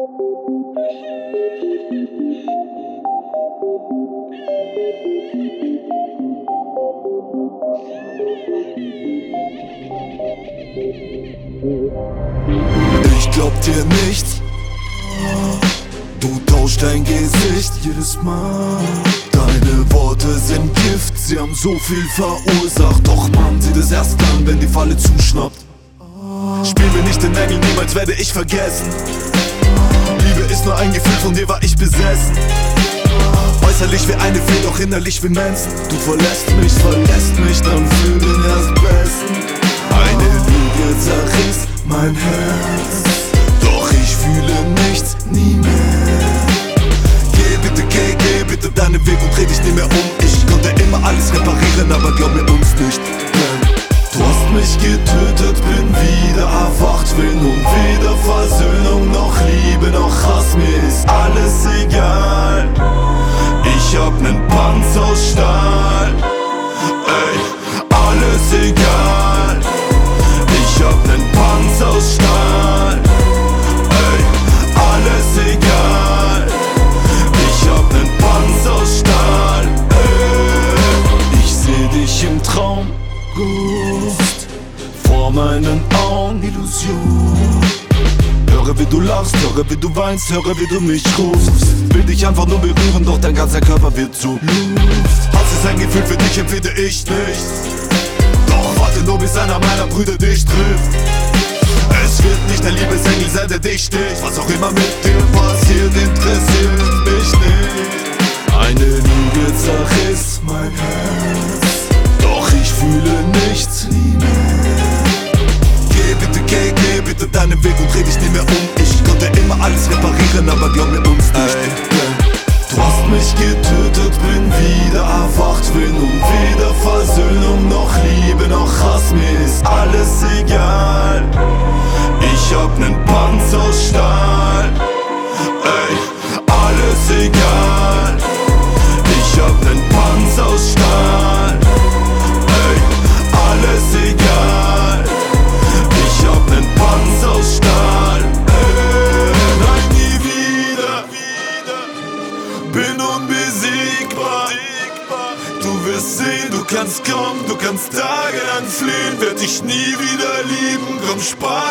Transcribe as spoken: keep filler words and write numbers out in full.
Ich glaub dir nichts, du tauschst dein Gesicht jedes Mal. Deine Worte sind Gift, sie haben so viel verursacht. Doch man sieht es erst dann, wenn die Falle zuschnappt. Spiel mir nicht den Engel, niemals werde ich vergessen. Liebe ist nur ein Gefühl, von dir war ich besessen. Äußerlich wie eine Fee, doch innerlich wie Manson. Du verlässt mich, verlässt mich, dann fühl den erst besten. Eine Lüge zerriss mein Herz, doch ich fühle nichts, nie mehr. Geh bitte, geh, geh bitte deinen Weg und dreh dich nie mehr um. Ich konnte immer alles reparieren, aber glaub mir uns nicht. Denn du hast mich getötet, bin wieder erwacht. Will nun weder Versöhnung noch Liebe noch Hass. Mir ist alles egal, ich hab nen Panzer aus Stahl. Ey, alles egal, ich hab nen Panzer aus Stahl. Ey, alles egal, ich hab nen Panzer aus Stahl. Ey, ich seh dich im Traum, Ghost, vor meinen Augen, Illusion. Höre wie du lachst, höre wie du weinst, höre wie du mich rufst. Will dich einfach nur berühren, doch dein ganzer Körper wird zu Luft. Hass ist ein Gefühl, für dich empfinde ich nichts. Doch warte nur, bis einer meiner Brüder dich trifft. Es wird nicht der Liebesengel sein, der dich sticht. Was auch immer mit dir passiert, interessiert mich nicht. Eine Lüge zerriss mein Herz, doch ich fühle nichts, nie mehr. Geh bitte, geh, geh bitte deinen Weg und dreh dich nie mehr um. Ich konnte immer alles reparieren, aber glaub mir uns nicht. Ey, du hast mich getötet, bin wieder erwacht. Will nun weder Versöhnung noch Liebe noch Hass. Mir ist alles egal, ich hab nen Panzer aus Stahl. Ey, alles egal, ich hab nen Panzer aus Stahl. Ey, alles egal, ich hab nen Panzer aus Stahl. Ey, nein, nie wieder, bin unbesiegbar. Du wirst sehen, du kannst kommen, du kannst tagelang fliehen. Werd dich nie wieder lieben, komm, spar